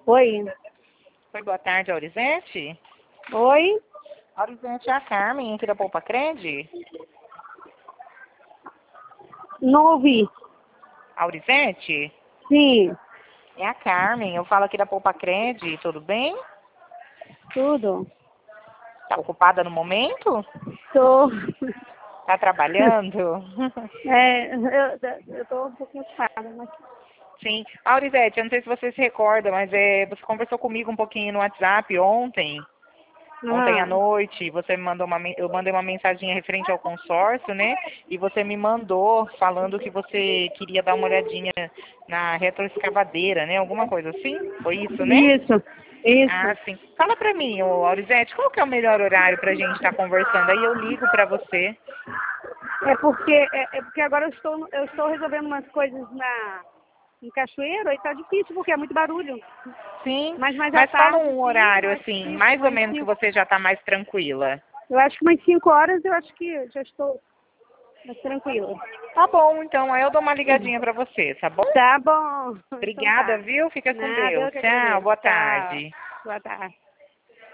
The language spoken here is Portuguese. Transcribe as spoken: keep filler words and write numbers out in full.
Oi. Oi, boa tarde, Aurizete. Oi. Aurizete, é a Carmen aqui da Poupa Cred. Não ouvi. Aurizete? Sim. É a Carmen, eu falo aqui da Poupa Cred, tudo bem? Tudo. Tá ocupada no momento? Tô. Tá trabalhando? É, eu, eu tô um pouquinho ocupada, mas... Sim. Aurizete, eu não sei se você se recorda, mas é, você conversou comigo um pouquinho no WhatsApp ontem. Ontem à Ah, noite, você me mandou uma, men- eu mandei uma mensagem referente ao consórcio, né? E você me mandou falando que você queria dar uma olhadinha na retroescavadeira, né? Alguma coisa assim? Foi isso, né? isso. Isso. Ah, sim. Fala pra mim, ô Aurizete, qual que é o melhor horário pra gente estar conversando? Aí eu ligo pra você. É porque, é, é porque agora eu estou, eu estou resolvendo umas coisas na, em Cachoeiro e tá difícil porque é muito barulho. Sim, Mas mais à mas fala tarde, um sim, eu horário, acho assim, que mais ou umas menos que cinco, você já tá mais tranquila. eu acho que umas cinco horas eu acho que já estou mais tranquila. Tá bom, então, aí eu dou uma ligadinha pra você, tá bom? Tá bom. Então Obrigada, tá. viu? Fica com Nada, Deus. eu que Tchau, agradeço. boa Tchau. tarde. Boa tarde.